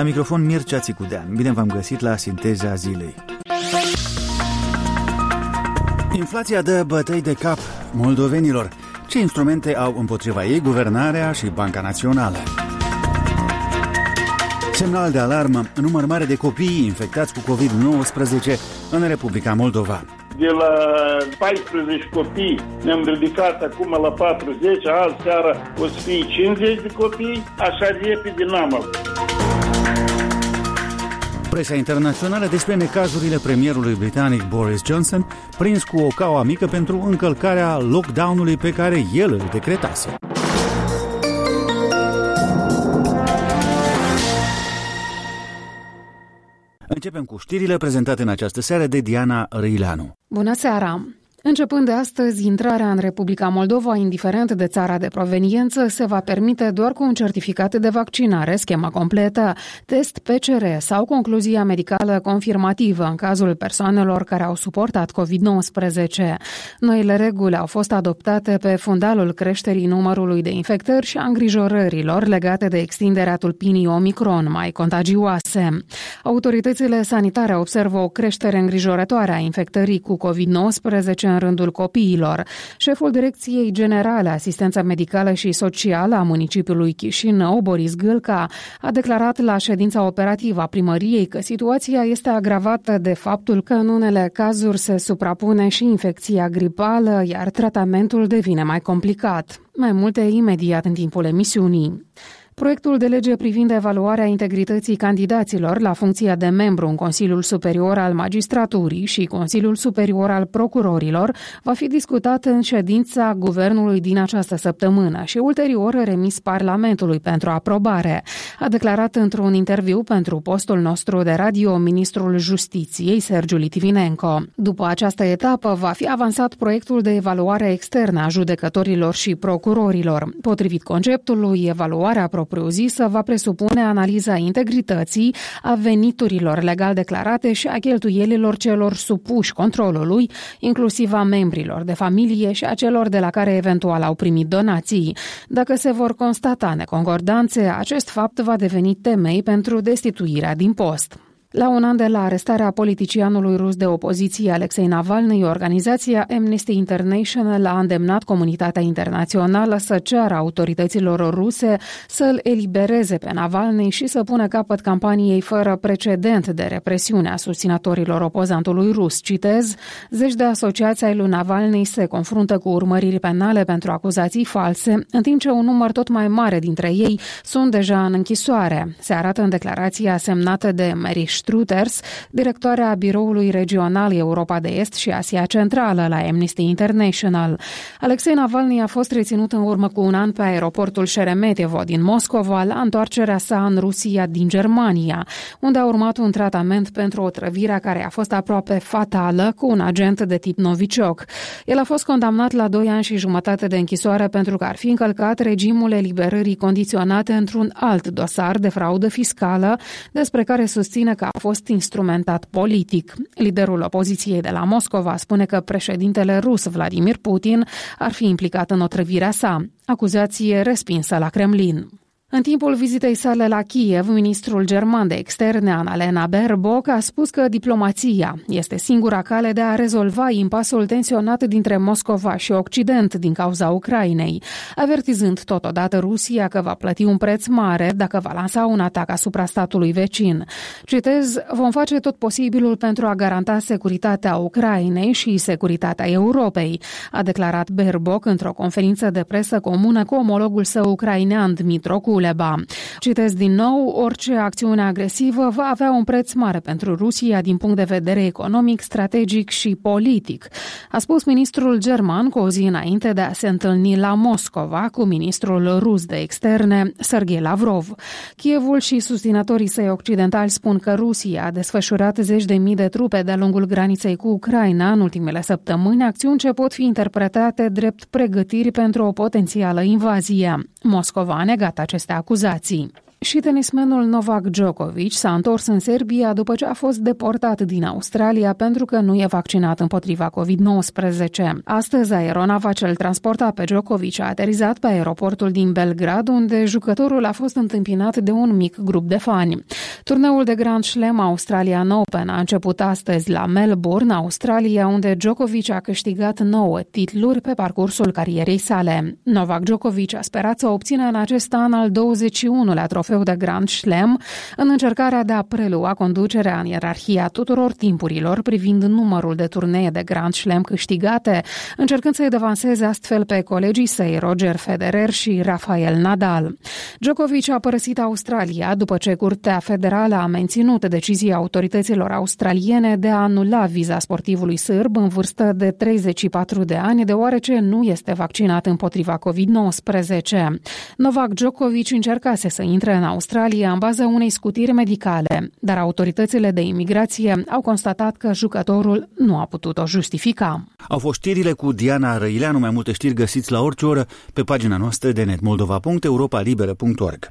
La microfon Mircea Țicudean. Bine v-am găsit la Sinteza Zilei. Inflația dă bătăi de cap moldovenilor. Ce instrumente au împotriva ei guvernarea și Banca Națională? Semnal de alarmă, număr mare de copii infectați cu COVID-19 în Republica Moldova. De la 14 copii ne-am ridicat acum la 40, azi seara o să fie 50 de copii, așa repede n-am avut. Presa internațională despre necazurile premierului britanic Boris Johnson, prins cu o caua mică pentru încălcarea lockdown-ului pe care el îl decretase. Începem cu știrile prezentate în această seară de Diana Răileanu. Bună seara! Începând de astăzi, intrarea în Republica Moldova, indiferent de țara de proveniență, se va permite doar cu un certificat de vaccinare, schema completă, test PCR sau concluzia medicală confirmativă în cazul persoanelor care au suportat COVID-19. Noile reguli au fost adoptate pe fundalul creșterii numărului de infectări și a îngrijorărilor legate de extinderea tulpinii Omicron, mai contagioase. Autoritățile sanitare observă o creștere îngrijorătoare a infectării cu COVID-19 în rândul copiilor. Șeful Direcției Generale Asistență Medicală și Socială a municipiului Chișinău, Boris Gâlca, a declarat la ședința operativă a primăriei că situația este agravată de faptul că în unele cazuri se suprapune și infecția gripală, iar tratamentul devine mai complicat. Mai multe imediat în timpul emisiunii. Proiectul de lege privind evaluarea integrității candidaților la funcția de membru în Consiliul Superior al Magistraturii și Consiliul Superior al Procurorilor va fi discutat în ședința Guvernului din această săptămână și ulterior remis Parlamentului pentru aprobare, a declarat într-un interviu pentru postul nostru de radio ministrul Justiției, Sergiu Litvinenko. După această etapă va fi avansat proiectul de evaluare externă a judecătorilor și procurorilor. Potrivit conceptului, evaluarea propriu-zisă va presupune analiza integrității, a veniturilor legal declarate și a cheltuielilor celor supuși controlului, inclusiv a membrilor de familie și a celor de la care eventual au primit donații. Dacă se vor constata neconcordanțe, acest fapt va deveni temei pentru destituirea din post. La un an de la arestarea politicianului rus de opoziție Alexei Navalny, organizația Amnesty International a îndemnat comunitatea internațională să ceară autorităților ruse să-l elibereze pe Navalny și să pună capăt campaniei fără precedent de represiune a susținătorilor opozantului rus. Citez, zeci de asociații ai lui Navalny se confruntă cu urmăriri penale pentru acuzații false, în timp ce un număr tot mai mare dintre ei sunt deja în închisoare. Se arată în declarația semnată de Mary Struters, directoarea Biroului Regional Europa de Est și Asia Centrală la Amnesty International. Alexei Navalny a fost reținut în urmă cu un an pe aeroportul Șeremetevo din Moscova la întoarcerea sa în Rusia din Germania, unde a urmat un tratament pentru o otrăvire care a fost aproape fatală cu un agent de tip Novichok. El a fost condamnat la 2 ani și jumătate de închisoare pentru că ar fi încălcat regimul eliberării condiționate într-un alt dosar de fraudă fiscală, despre care susține că a fost instrumentat politic. Liderul opoziției de la Moscova spune că președintele rus Vladimir Putin ar fi implicat în otrăvirea sa, acuzație respinsă la Kremlin. În timpul vizitei sale la Kiev, ministrul german de externe, Annalena Baerbock, a spus că diplomația este singura cale de a rezolva impasul tensionat dintre Moscova și Occident din cauza Ucrainei, avertizând totodată Rusia că va plăti un preț mare dacă va lansa un atac asupra statului vecin. Citez, vom face tot posibilul pentru a garanta securitatea Ucrainei și securitatea Europei, a declarat Baerbock într-o conferință de presă comună cu omologul său ucrainean Dmytro Kuleba. Citez din nou, orice acțiune agresivă va avea un preț mare pentru Rusia din punct de vedere economic, strategic și politic, a spus ministrul german cu o zi înainte de a se întâlni la Moscova cu ministrul rus de externe, Sergei Lavrov. Kievul și susținătorii săi occidentali spun că Rusia a desfășurat zeci de mii de trupe de-a lungul graniței cu Ucraina în ultimele săptămâni, acțiuni ce pot fi interpretate drept pregătiri pentru o potențială invazie. Moscova a negat aceste acuzații. Și tenismenul Novak Djokovic s-a întors în Serbia după ce a fost deportat din Australia pentru că nu e vaccinat împotriva COVID-19. Astăzi, aeronava ce îl transporta pe Djokovic a aterizat pe aeroportul din Belgrad, unde jucătorul a fost întâmpinat de un mic grup de fani. Turneul de Grand Slam Australian Open a început astăzi la Melbourne, Australia, unde Djokovic a câștigat 9 titluri pe parcursul carierei sale. Novak Djokovic a sperat să obțină în acest an al 21-lea trofeu de Grand Slam în încercarea de a prelua conducerea în ierarhia tuturor timpurilor privind numărul de turnee de Grand Slam câștigate, încercând să-i devanseze astfel pe colegii săi Roger Federer și Rafael Nadal. Djokovic a părăsit Australia după ce Curtea Federală a menținut decizia autorităților australiene de a anula viza sportivului sârb în vârstă de 34 de ani, deoarece nu este vaccinat împotriva COVID-19. Novak Djokovic încercase să intre în Australia în baza unei scutiri medicale, dar autoritățile de imigrație au constatat că jucătorul nu a putut-o justifica. Au fost știrile cu Diana Răileanu, mai multe știri găsiți la orice oră pe pagina noastră de net moldova.europalibera.org.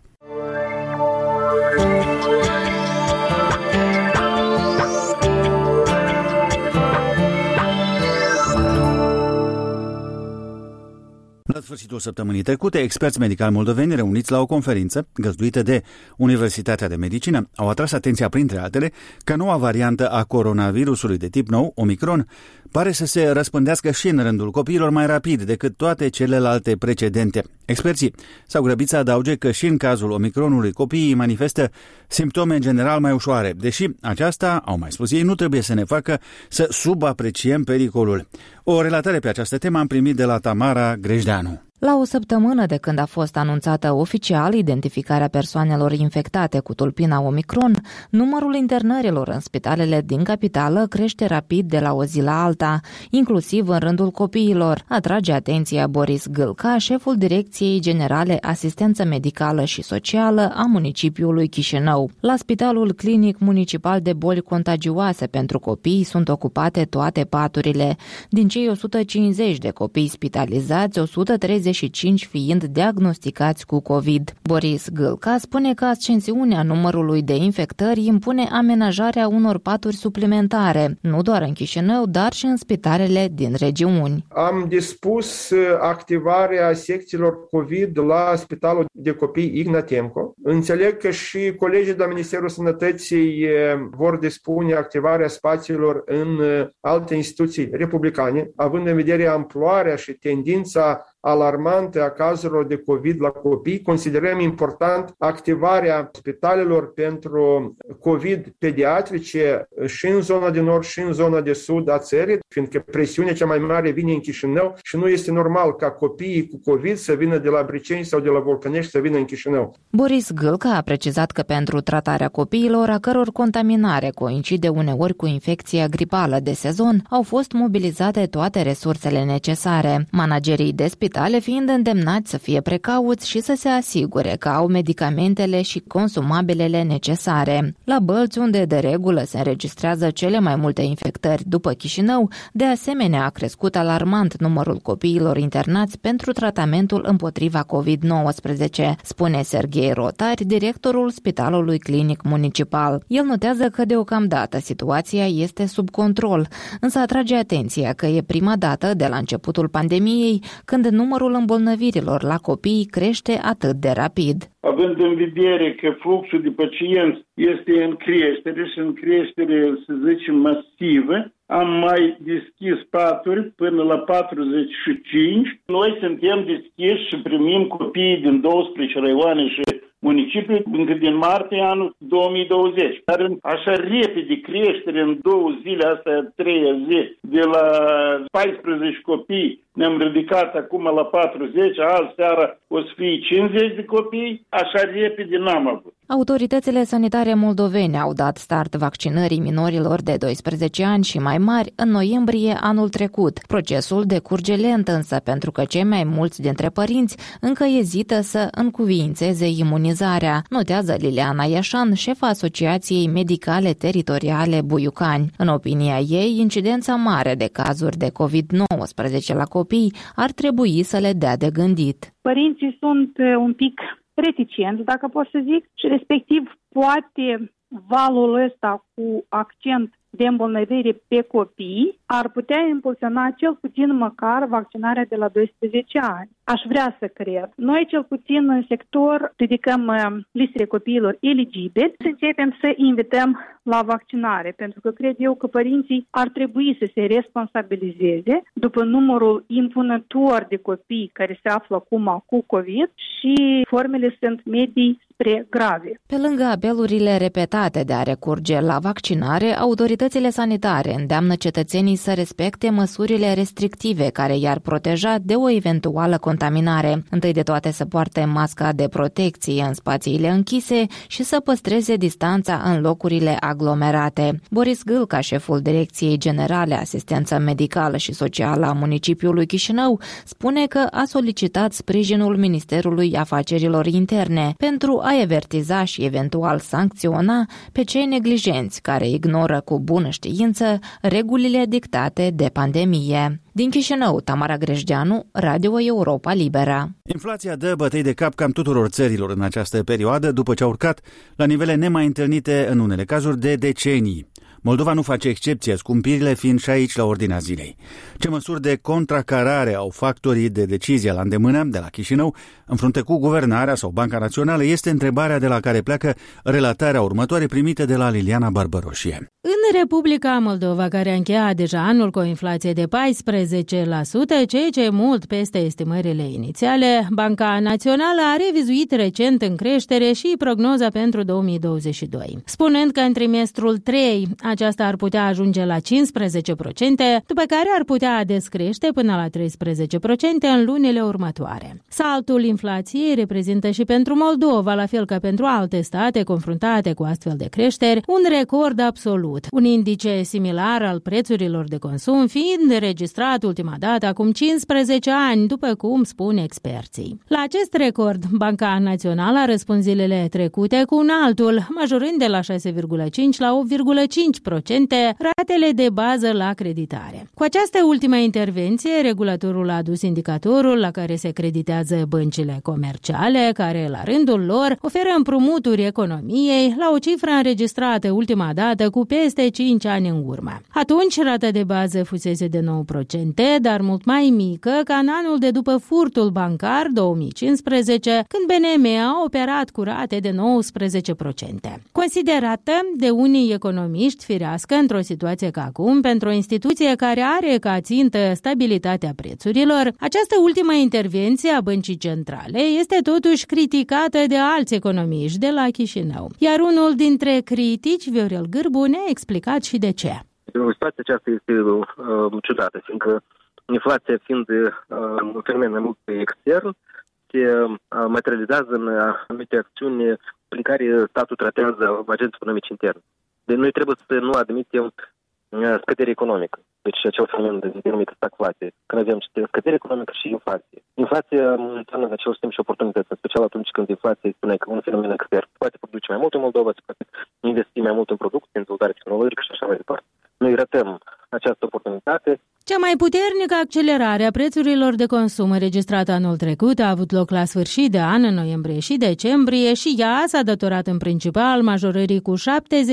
La sfârșitul săptămânii trecute, experți medicali moldoveni reuniți la o conferință găzduită de Universitatea de Medicină au atras atenția, printre altele, că noua variantă a coronavirusului de tip nou, Omicron, pare să se răspândească și în rândul copiilor mai rapid decât toate celelalte precedente. Experții s-au grăbit să adauge că și în cazul Omicronului copiii manifestă simptome în general mai ușoare, deși aceasta, au mai spus ei, nu trebuie să ne facă să subapreciem pericolul. O relatare pe această temă am primit de la Tamara Grejdeanu. La o săptămână de când a fost anunțată oficial identificarea persoanelor infectate cu tulpina Omicron, numărul internărilor în spitalele din capitală crește rapid de la o zi la alta, inclusiv în rândul copiilor, atrage atenția Boris Gâlca, șeful Direcției Generale Asistență Medicală și Socială a municipiului Chișinău. La Spitalul Clinic Municipal de Boli Contagioase pentru Copii sunt ocupate toate paturile. Din cei 150 de copii spitalizați, 135 fiind diagnosticați cu COVID. Boris Gâlca spune că ascensiunea numărului de infectări impune amenajarea unor paturi suplimentare, nu doar în Chișinău, dar și în spitalele din regiuni. Am dispus activarea secțiilor COVID la Spitalul de Copii Ignatenco. Înțeleg că și colegii de la Ministerul Sănătății vor dispune activarea spațiilor în alte instituții republicane, având în vedere amploarea și tendința alarmante a cazurilor de COVID la copii, considerăm important activarea spitalelor pentru COVID pediatrice și în zona de nord și în zona de sud a țării, fiindcă presiunea cea mai mare vine în Chișinău și nu este normal ca copiii cu COVID să vină de la Briceni sau de la Volcănești să vină în Chișinău. Boris Gâlca a precizat că pentru tratarea copiilor a căror contaminare coincide uneori cu infecția gripală de sezon, au fost mobilizate toate resursele necesare. Managerii de spitale fiind îndemnați să fie precauți și să se asigure că au medicamentele și consumabilele necesare. La Bălți, unde de regulă se înregistrează cele mai multe infectări după Chișinău, de asemenea a crescut alarmant numărul copiilor internați pentru tratamentul împotriva COVID-19, spune Serghei Rotari, directorul Spitalului Clinic Municipal. El notează că deocamdată situația este sub control, însă atrage atenția că e prima dată de la începutul pandemiei când numărul îmbolnăvirilor la copii crește atât de rapid. Având în vedere că fluxul de pacienți este în creștere și în creștere, să zicem, masivă, am mai deschis paturi până la 45. Noi suntem deschiși și primim copiii din 12 raioane și municipii încă din martie anul 2020. Dar așa repede creștere în 2 zile, asta e a 3-a zi, de la 14 copii ne-am ridicat acum la 40, azi seara o să fie 50 de copii, așa repede n-am avut. Autoritățile sanitare moldovene au dat start vaccinării minorilor de 12 ani și mai mari în noiembrie anul trecut. Procesul decurge lent însă, pentru că cei mai mulți dintre părinți încă ezită să încuviințeze imunizarea, notează Liliana Iașan, șefa Asociației Medicale Teritoriale Buiucani. În opinia ei, incidența mare de cazuri de COVID-19 la copii ar trebui să le dea de gândit. Părinții sunt un pic reticenți, dacă pot să zic, și respectiv poate valul ăsta cu accent de îmbolnăvire pe copii ar putea impulsiona cel puțin măcar vaccinarea de la 12 ani. aș vrea să cred. Noi, cel puțin în sector, ridicăm listele copiilor eligibili să începem să invităm la vaccinare, pentru că cred eu că părinții ar trebui să se responsabilizeze după numărul impunător de copii care se află acum cu COVID și formele sunt medii spre grave. Pe lângă apelurile repetate de a recurge la vaccinare, autoritățile sanitare îndeamnă cetățenii să respecte măsurile restrictive care i-ar proteja de o eventuală contaminare. Întâi de toate să poarte masca de protecție în spațiile închise și să păstreze distanța în locurile aglomerate. Boris Gâlca, șeful Direcției Generale Asistență Medicală și Socială a municipiului Chișinău, spune că a solicitat sprijinul Ministerului Afacerilor Interne pentru a avertiza și eventual sancționa pe cei neglijenți care ignoră cu bună știință regulile dictate de pandemie. Din Chișinău, Tamara Grejdeanu, Radio Europa Liberă. Inflația dă bătăi de cap cam tuturor țărilor în această perioadă, după ce a urcat la nivele nemai întâlnite în unele cazuri de decenii. Moldova nu face excepție, scumpirile fiind și aici la ordinea zilei. Ce măsuri de contracarare au factorii de decizie la îndemână de la Chișinău în frunte cu guvernarea sau Banca Națională este întrebarea de la care pleacă relatarea următoare primită de la Liliana Barbăroșie. În Republica Moldova, care a încheiat deja anul cu o inflație de 14%, ceea ce e mult peste estimările inițiale, Banca Națională a revizuit recent în creștere și prognoza pentru 2022, spunând că în trimestrul 3 aceasta ar putea ajunge la 15%, după care ar putea descrește până la 13% în lunile următoare. Saltul inflației reprezintă și pentru Moldova, la fel ca pentru alte state confruntate cu astfel de creșteri, un record absolut. Un indice similar al prețurilor de consum fiind înregistrat ultima dată acum 15 ani, după cum spun experții. La acest record, Banca Națională a răspuns zilele trecute cu un altul, majorând de la 6,5 la 8,5% ratele de bază la creditare. Cu această ultimă intervenție, regulatorul a adus indicatorul la care se creditează băncile comerciale, care, la rândul lor, oferă împrumuturi economiei la o cifră înregistrată ultima dată cu peste 5 ani în urmă. Atunci, rata de bază fusese de 9%, dar mult mai mică ca în anul de după furtul bancar 2015, când BNM a operat cu rate de 19%. Considerată de unii economiști firească într-o situație ca acum, pentru o instituție care are ca țintă stabilitatea prețurilor, această ultimă intervenție a Băncii Centrale este totuși criticată de alți economiști de la Chișinău. Iar unul dintre critici, Viorel Gârbu, ne-a explicat și de ce. Situația aceasta este ciudată, fiindcă inflația fiind un fenomen mult extern, se materializează în anumite acțiuni prin care statul tratează agenții economici interni. Deci noi trebuie să nu admitem scădere economică. Deci acel fenomen denumit stagflație. Când avem scădere economică și inflație. Inflația înseamnă în același timp și oportunități, în special atunci când inflația este un fenomen extern. Poate produce mai mult în Moldova, se poate investi mai mult în producție, în dezvoltare tehnologică și așa mai departe. Noi ratăm această oportunitate. Cea mai puternică accelerare a prețurilor de consum înregistrată anul trecut a avut loc la sfârșit de an, în noiembrie și decembrie, și ea s-a datorat în principal majorării cu 76%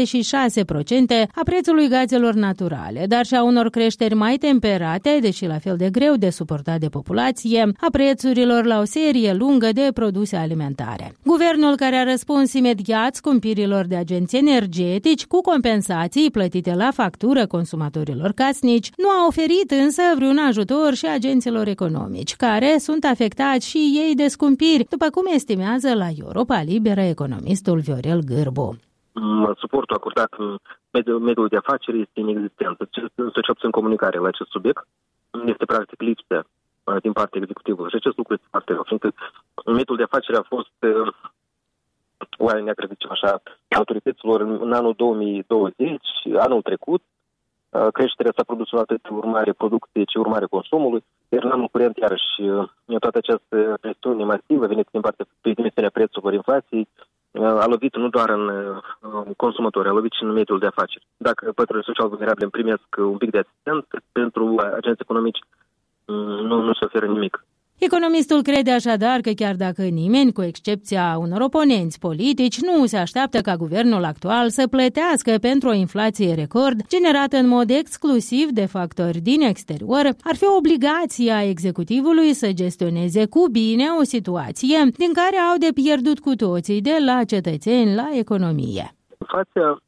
a prețului gazelor naturale, dar și a unor creșteri mai temperate, deși la fel de greu de suportat de populație, a prețurilor la o serie lungă de produse alimentare. Guvernul, care a răspuns imediat scumpirilor de agenți energetici cu compensații plătite la factură consumatorilor casnici, nu a oferit însă vreun ajutor și agenților economici, care sunt afectați și ei de scumpiri, după cum estimează la Europa Liberă economistul Viorel Gârbu. Suportul acordat în mediul de afaceri este inexistent. Ce obțin comunicare la acest subiect este practic lipsă din partea executivului. Și acest lucru este foarte rău, fiindcă mediul de afaceri a fost oare ne-a crezut așa autorităților în anul 2020, anul trecut. Creșterea s-a produs atât urmare producției, ci urmare consumului, iar în anul curent, iarăși, toată această presiune masivă venită din partea dimensiunea prețurilor inflației a lovit nu doar în consumatori, a lovit și în mediul de afaceri. Dacă păturile social vulnerabile primesc un pic de asistență, pentru agenți economici nu se oferă nimic. Economistul crede așadar că chiar dacă nimeni, cu excepția unor oponenți politici, nu se așteaptă ca guvernul actual să plătească pentru o inflație record generată în mod exclusiv de factori din exterior, ar fi obligația executivului să gestioneze cu bine o situație din care au de pierdut cu toții, de la cetățeni la economie. Inflația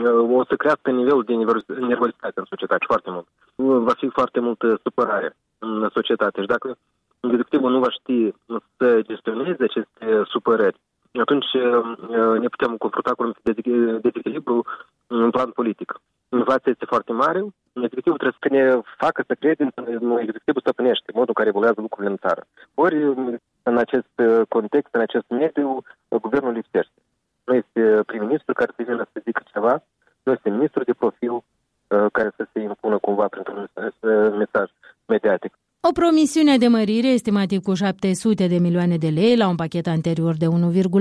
o să crească nivelul de nervozitate în societate foarte mult. Va fi foarte multă supărare în societate și dacă executivul nu va ști să gestioneze aceste supărări, atunci ne putem confrunta cu un dezechilibru în plan politic. Inflația este foarte mare, executivul trebuie să ne facă să credem că executivul stăpânește modul în care evoluează lucrurile în țară. Ori în acest context, în acest mediu, guvernul lipsește. Nu este prim-ministru care să vină să zică ceva, nu este ministru de profil care să se impună cumva printr-un mesaj mediatic. O promisiune de mărire estimativ cu 700 de milioane de lei la un pachet anterior de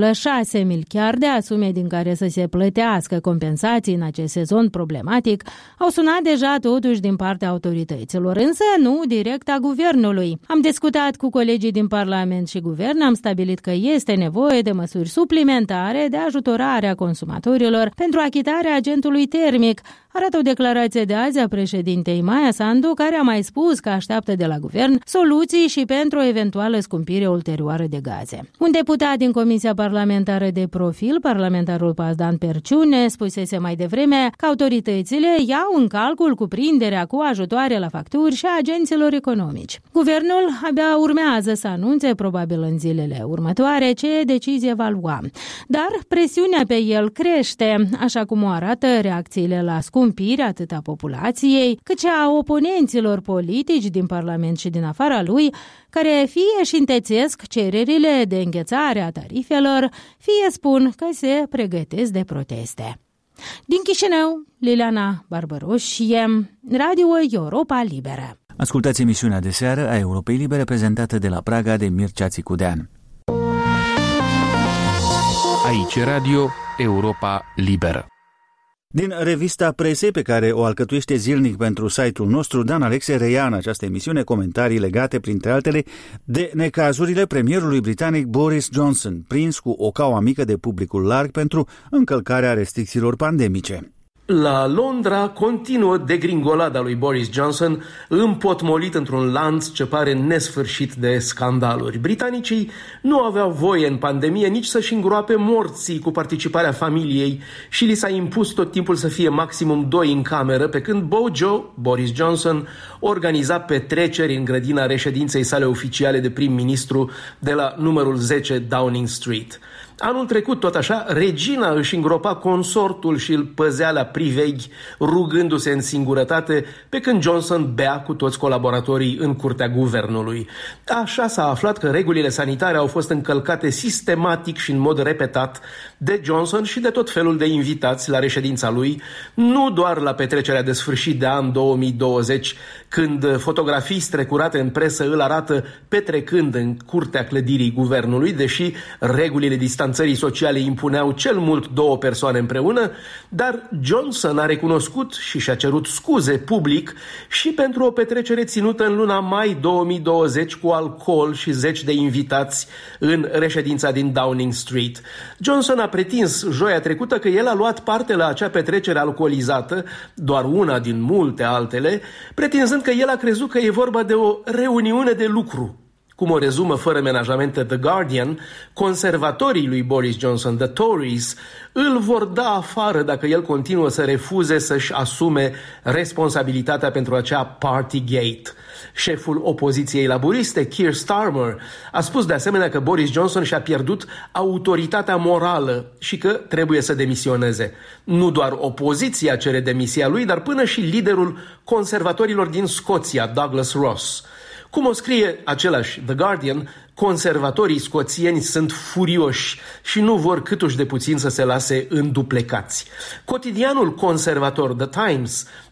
1,6 miliarde, sume din care să se plătească compensații în acest sezon problematic, au sunat deja totuși din partea autorităților, însă nu direct a guvernului. Am discutat cu colegii din Parlament și Guvern, am stabilit că este nevoie de măsuri suplimentare de ajutorare a consumatorilor pentru achitarea agentului termic, arată o declarație de azi a președintei Maia Sandu, care a mai spus că așteaptă de la guvern soluții și pentru o eventuală scumpire ulterioară de gaze. Un deputat din Comisia Parlamentară de Profil, parlamentarul Pazdan Perciune, spusese mai devreme că autoritățile iau în calcul cuprinderea cu ajutoare la facturi și a agenților economici. Guvernul abia urmează să anunțe, probabil în zilele următoare, ce decizie va lua. Dar presiunea pe el crește, așa cum o arată reacțiile la scumpiri atât a populației, cât și a oponenților politici din Parlament și din afara lui, care fie își întețesc cererile de înghețare a tarifelor, fie spun că se pregătesc de proteste. Din Chișinău, Liliana Barbaroșie, Radio Europa Liberă. Ascultați emisiunea de seară a Europei Libere, prezentată de la Praga de Mircea Țicudean. Aici Radio Europa Liberă. Din revista presei pe care o alcătuiește zilnic pentru site-ul nostru, Dan Alexe reia în această emisiune comentarii legate, printre altele, de necazurile premierului britanic Boris Johnson, prins cu o caua mică de publicul larg pentru încălcarea restricțiilor pandemice. La Londra continuă degringolada lui Boris Johnson, împotmolit într-un lanț ce pare nesfârșit de scandaluri. Britanicii nu aveau voie în pandemie nici să-și îngroape morții cu participarea familiei și li s-a impus tot timpul să fie maximum 2 în cameră, pe când Bojo, Boris Johnson, organiza petreceri în grădina reședinței sale oficiale de prim-ministru de la numărul 10 Downing Street. Anul trecut, tot așa, regina își îngropa consortul și îl păzea la priveghi, rugându-se în singurătate, pe când Johnson bea cu toți colaboratorii în curtea guvernului. Așa s-a aflat că regulile sanitare au fost încălcate sistematic și în mod repetat de Johnson și de tot felul de invitați la reședința lui, nu doar la petrecerea de sfârșit de an 2020, când fotografii strecurate în presă îl arată petrecând în curtea clădirii guvernului, deși regulile distanțării sociale impuneau cel mult 2 persoane împreună, dar Johnson a recunoscut și și-a cerut scuze public și pentru o petrecere ținută în luna mai 2020 cu alcool și 10 de invitați în reședința din Downing Street. Johnson a pretins joia trecută că el a luat parte la acea petrecere alcoolizată, doar una din multe altele, pretinzând că el a crezut că e vorba de o reuniune de lucru. Cum o rezumă fără menajamente The Guardian, conservatorii lui Boris Johnson, The Tories, îl vor da afară dacă el continuă să refuze să-și asume responsabilitatea pentru acea Partygate. Șeful opoziției laburiste, Keir Starmer, a spus de asemenea că Boris Johnson și-a pierdut autoritatea morală și că trebuie să demisioneze. Nu doar opoziția cere demisia lui, dar până și liderul conservatorilor din Scoția, Douglas Ross. Cum o scrie același The Guardian, conservatorii scoțieni sunt furioși și nu vor câtuși de puțin să se lase înduplecați. Cotidianul conservator The Times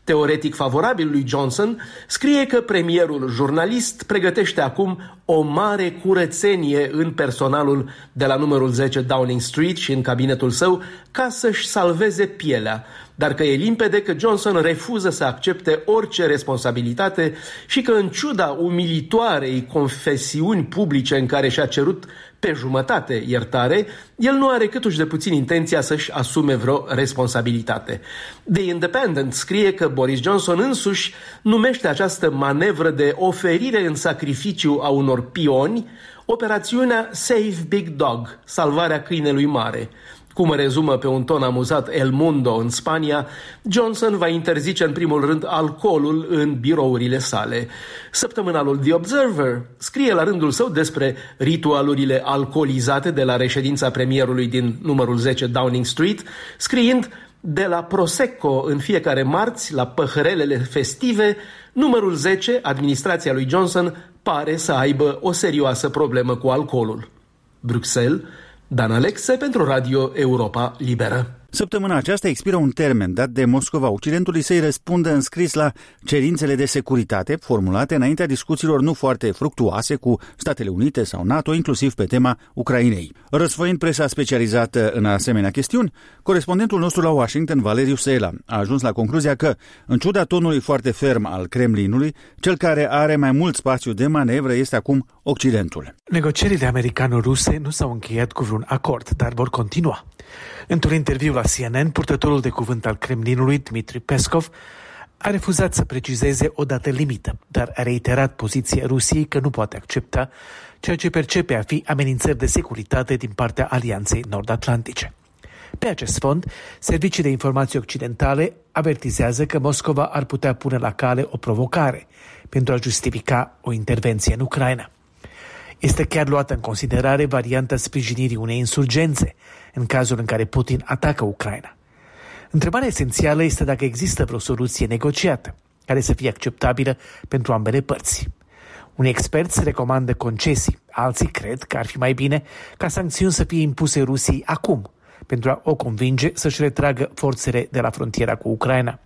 teoretic favorabil lui Johnson, scrie că premierul jurnalist pregătește acum o mare curățenie în personalul de la numărul 10 Downing Street și în cabinetul său ca să-și salveze pielea, dar că e limpede că Johnson refuză să accepte orice responsabilitate și că, în ciuda umilitoarei confesiuni publice în care și-a cerut pe jumătate iertare, el nu are câtuși de puțin intenția să-și asume vreo responsabilitate. The Independent scrie că Boris Johnson însuși numește această manevră de oferire în sacrificiu a unor pioni operațiunea Save Big Dog, salvarea câinelui mare. Cum rezumă pe un ton amuzat El Mundo în Spania, Johnson va interzice în primul rând alcoolul în birourile sale. Săptămânalul The Observer scrie la rândul său despre ritualurile alcoolizate de la reședința premierului din numărul 10 Downing Street, scriind: de la Prosecco în fiecare marți la păhărelele festive, numărul 10, administrația lui Johnson, pare să aibă o serioasă problemă cu alcoolul. Bruxelles, Dan Alexe pentru Radio Europa Liberă. Săptămâna aceasta expiră un termen dat de Moscova Occidentului să-i răspundă în scris la cerințele de securitate formulate înaintea discuțiilor nu foarte fructuoase cu Statele Unite sau NATO, inclusiv pe tema Ucrainei. Răsfoind presa specializată în asemenea chestiuni, corespondentul nostru la Washington, Valeriu Sela, a ajuns la concluzia că, în ciuda tonului foarte ferm al Kremlinului, cel care are mai mult spațiu de manevră este acum Occidentul. Negocierile americano-ruse nu s-au încheiat cu vreun acord, dar vor continua. Într-un interviu la CNN, purtătorul de cuvânt al Kremlinului, Dmitry Peskov, a refuzat să precizeze o dată limită, dar a reiterat poziția Rusiei că nu poate accepta ceea ce percepe a fi amenințări de securitate din partea Alianței Nord-Atlantice. Pe acest fond, servicii de informații occidentale avertizează că Moscova ar putea pune la cale o provocare pentru a justifica o intervenție în Ucraina. Este chiar luată în considerare varianta sprijinirii unei insurgențe în cazul în care Putin atacă Ucraina. Întrebarea esențială este dacă există vreo soluție negociată care să fie acceptabilă pentru ambele părți. Unii experți recomandă concesii, alții cred că ar fi mai bine ca sancțiuni să fie impuse Rusiei acum, pentru a o convinge să-și retragă forțele de la frontiera cu Ucraina.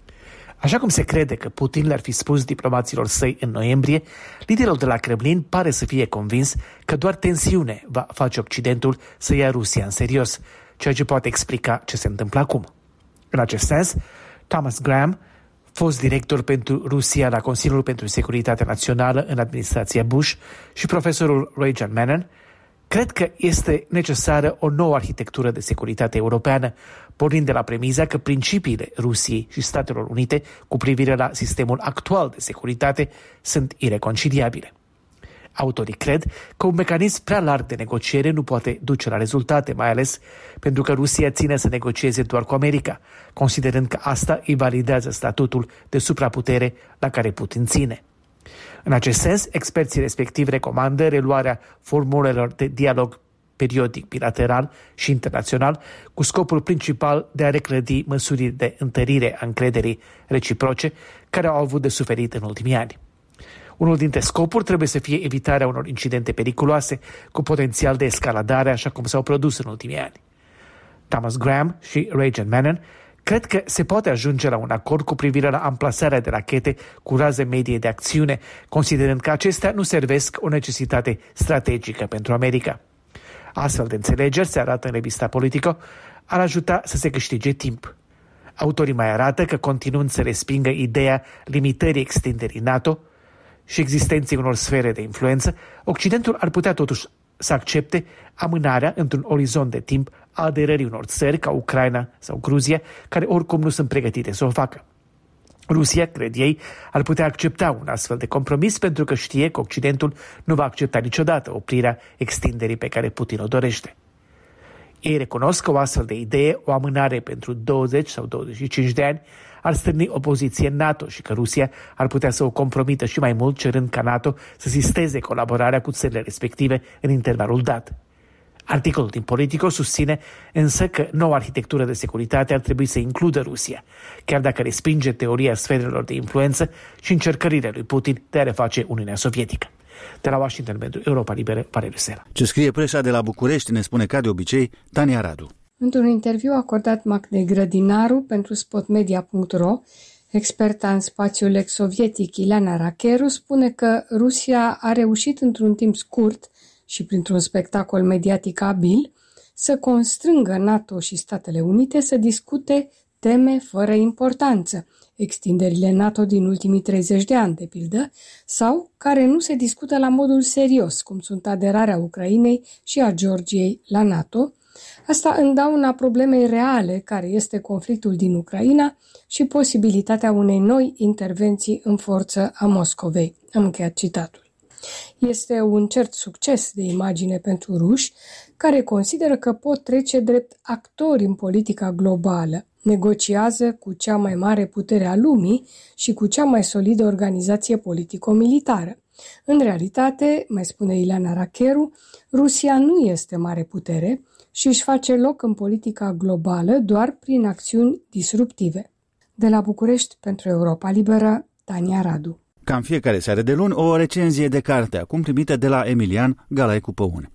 Așa cum se crede că Putin le-ar fi spus diplomaților săi în noiembrie, liderul de la Kremlin pare să fie convins că doar tensiune va face Occidentul să ia Rusia în serios, ceea ce poate explica ce se întâmplă acum. În acest sens, Thomas Graham, fost director pentru Rusia la Consiliul pentru Securitatea Națională în administrația Bush, și profesorul Rajan Menon, cred că este necesară o nouă arhitectură de securitate europeană, pornind de la premiza că principiile Rusiei și Statelor Unite cu privire la sistemul actual de securitate sunt ireconciliabile. Autorii cred că un mecanism prea larg de negociere nu poate duce la rezultate, mai ales pentru că Rusia ține să negocieze doar cu America, considerând că asta îi validează statutul de supraputere la care Putin ține. În acest sens, experții respectivi recomandă reluarea formulelor de dialog periodic bilateral și internațional cu scopul principal de a reclădi măsuri de întărire a încrederii reciproce care au avut de suferit în ultimii ani. Unul dintre scopuri trebuie să fie evitarea unor incidente periculoase cu potențial de escaladare, așa cum s-au produs în ultimii ani. Thomas Graham și Rajan Menon cred că se poate ajunge la un acord cu privire la amplasarea de rachete cu raze medie de acțiune, considerând că acestea nu servesc o necesitate strategică pentru America. Astfel de înțelegeri, se arată în revista Politico, ar ajuta să se câștige timp. Autorii mai arată că, continuând să respingă ideea limitării extinderii NATO și existenței unor sfere de influență, Occidentul ar putea totuși să accepte amânarea într-un orizont de timp a aderării unor țări ca Ucraina sau Gruzia, care oricum nu sunt pregătite să o facă. Rusia, cred ei, ar putea accepta un astfel de compromis pentru că știe că Occidentul nu va accepta niciodată oprirea extinderii pe care Putin o dorește. Ei recunosc că o astfel de idee, o amânare pentru 20 sau 25 de ani, ar stârni opoziție în NATO și că Rusia ar putea să o compromită și mai mult, cerând ca NATO să sisteze colaborarea cu țările respective în intervalul dat. Articolul din Politico susține însă că noua arhitectură de securitate ar trebui să includă Rusia, chiar dacă respinge teoria sferelor de influență și încercările lui Putin de a reface Uniunea Sovietică. De la Washington pentru Europa Liberă, Valeriu Sela. Ce scrie presa de la București ne spune ca de obicei Tania Radu. Într-un interviu acordat Magdei Grădinaru pentru spotmedia.ro, Experta în spațiul ex-sovietic Ileana Racheru spune că Rusia a reușit într-un timp scurt și printr-un spectacol mediatic abil să constrângă NATO și Statele Unite să discute teme fără importanță, extinderile NATO din ultimii 30 de ani, de pildă, sau care nu se discută la modul serios, cum sunt aderarea Ucrainei și a Georgiei la NATO, asta în dauna problemei reale, care este conflictul din Ucraina și posibilitatea unei noi intervenții în forță a Moscovei. Am încheiat citatul. Este un cert succes de imagine pentru ruși, care consideră că pot trece drept actori în politica globală, negociază cu cea mai mare putere a lumii și cu cea mai solidă organizație politico-militară. În realitate, mai spune Ileana Racheru, Rusia nu este mare putere și își face loc în politica globală doar prin acțiuni disruptive. De la București, pentru Europa Liberă, Tania Radu. Ca în fiecare seară de luni, o recenzie de carte, acum primită de la Emilian Galaicu Păun.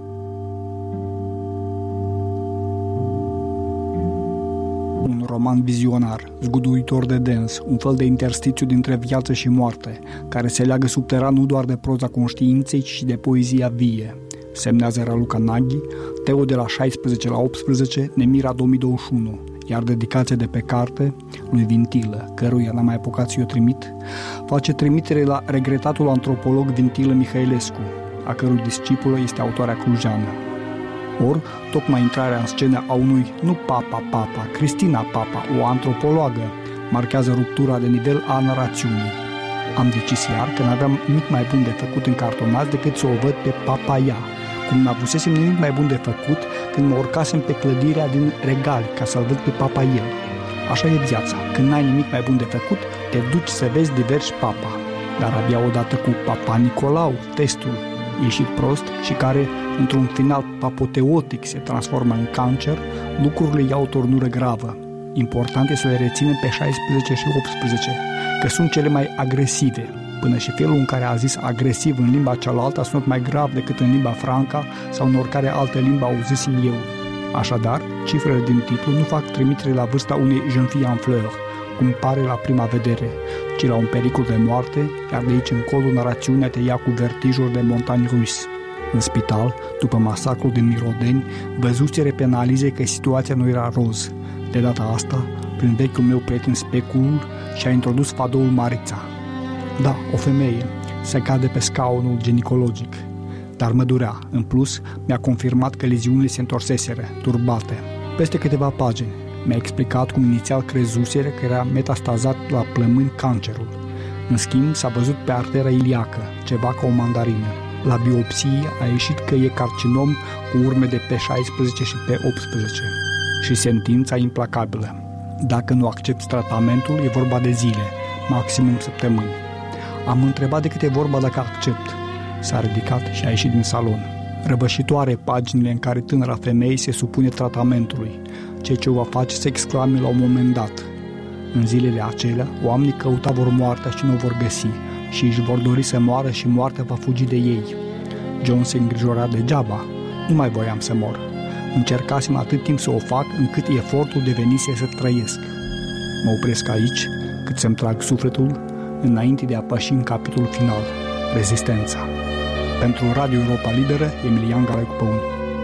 Un roman vizionar, zguduitor de dens, un fel de interstițiu dintre viață și moarte, care se leagă subteran nu doar de proza conștiinței, ci și de poezia vie. Semnează Raluca Naghi, Teo de la 16 la 18, Nemira 2021, iar dedicația de pe carte lui Vintilă, căruia n-am mai apucat să-i o trimit, face trimitere la regretatul antropolog Vintilă Mihailescu, a cărui discipulă este autoarea clujană. Ori, tocmai intrarea în scenă a unui, nu Papa, Cristina Papa, o antropologă, marchează ruptura de nivel a narațiunii. Am decis iar că n-aveam nimic mai bun de făcut în cartonați decât să o văd pe Papa ea, cum n-avusesem nimic mai bun de făcut când mă urcasem pe clădirea din Regali ca să-l văd pe Papa el. Așa e viața, când n-ai nimic mai bun de făcut, te duci să vezi diversi Papa, dar abia odată cu Papa Nicolau, testul ieșit prost și care, într-un final apoteotic, se transformă în cancer, lucrurile iau o turnură gravă. Important este să le reținem pe 16 și 18, că sunt cele mai agresive, până și felul în care a zis agresiv în limba cealaltă a sunat mai grav decât în limba franca sau în oricare altă limbă auzisem eu. Așadar, cifrele din titlu nu fac trimitere la vârsta unei jeune fille en fleurs, cum pare la prima vedere, ci la un pericol de moarte, iar de aici încolo narațiunea te ia cu vertijuri de montani ruse. În spital, după masacrul din Mirodeni, văzuseră pe analize că situația nu era roz. De data asta, prin vechiul meu prieten speculul, și-a introdus fadoul Marița. Da, o femeie, se cade pe scaunul ginecologic. Dar mă durea. În plus, mi-a confirmat că leziunile se întorseseră, turbate. Peste câteva pagini, mi-a explicat cum inițial crezuseră că era metastazat la plămâni cancerul. În schimb, s-a văzut pe artera iliacă, ceva ca o mandarină. La biopsie a ieșit că e carcinom cu urme de pe 16 și pe 18. Și sentința implacabilă. Dacă nu accepti tratamentul, e vorba de zile, maximum săptămâni. Am întrebat de cât e vorba dacă accept. S-a ridicat și a ieșit din salon. Răvășitoare paginile în care tânăra femeie se supune tratamentului, ceea ce o va face să exclame la un moment dat. În zilele acelea, oamenii căutau moartea și nu o vor găsi și își vor dori să moară și moartea va fugi de ei. John se îngrijora degeaba. Nu mai voiam să mor. Încercasem atât timp să o fac încât efortul devenise să trăiesc. Mă opresc aici, cât să-mi trag sufletul, înainte de a păși în capitolul final, rezistența. Pentru Radio Europa Liberă, Emilian Galaicu Păun.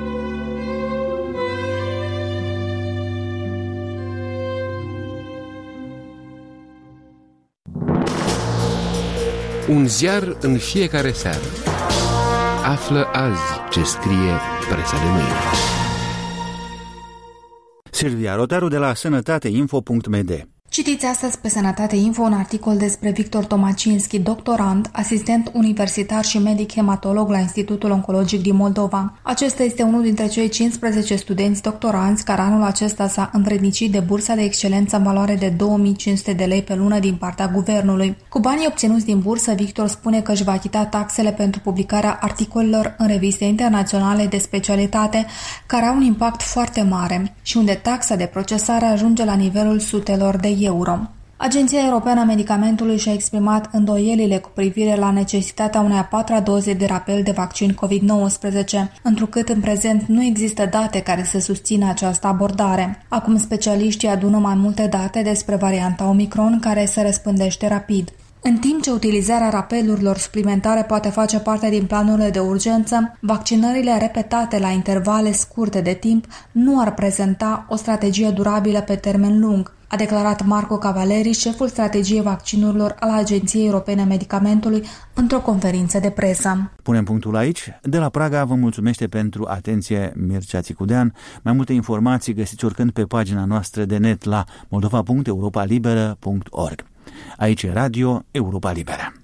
Un ziar în fiecare seară. Află azi ce scrie presa de mâine. Silvia Rotaru de la sănătateinfo.md. Citiți astăzi pe Sănătate Info un articol despre Victor Tomacinski, doctorand, asistent universitar și medic hematolog la Institutul Oncologic din Moldova. Acesta este unul dintre cei 15 studenți doctoranți care anul acesta s-a învrednicit de bursa de excelență în valoare de 2500 de lei pe lună din partea guvernului. Cu banii obținuți din bursă, Victor spune că își va achita taxele pentru publicarea articolelor în reviste internaționale de specialitate care au un impact foarte mare și unde taxa de procesare ajunge la nivelul sutelor de euro. Agenția Europeană a Medicamentului și-a exprimat îndoielile cu privire la necesitatea unei a patra doze de rapel de vaccin COVID-19, întrucât în prezent nu există date care să susțină această abordare. Acum specialiștii adună mai multe date despre varianta Omicron care se răspândește rapid. În timp ce utilizarea rapelurilor suplimentare poate face parte din planurile de urgență, vaccinările repetate la intervale scurte de timp nu ar prezenta o strategie durabilă pe termen lung, a declarat Marco Cavaleri, șeful strategiei vaccinurilor al Agenției Europene a Medicamentului, într-o conferință de presă. Punem punctul aici. De la Praga vă mulțumește pentru atenție Mircea Țicudean. Mai multe informații găsiți oricând pe pagina noastră de net la moldova.europalibera.org. Aici e Radio Europa Liberă.